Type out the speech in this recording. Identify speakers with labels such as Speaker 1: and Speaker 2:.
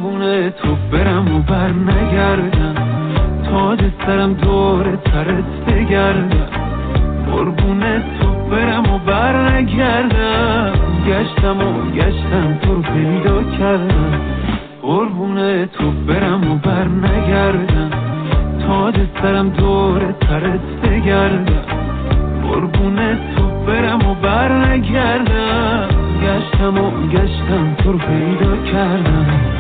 Speaker 1: قربون تو برم و بر نگردم، تاج سرم دور سرت بگردم. قربون تو برم و بر نگردم، گشتم و گشتم تو رو پیدا کردم. قربون تو برم و بر نگردم، تاج سرم دور سرت بگردم. قربون تو برم و بر نگردم، گشتم و گشتم تو رو پیدا کردم.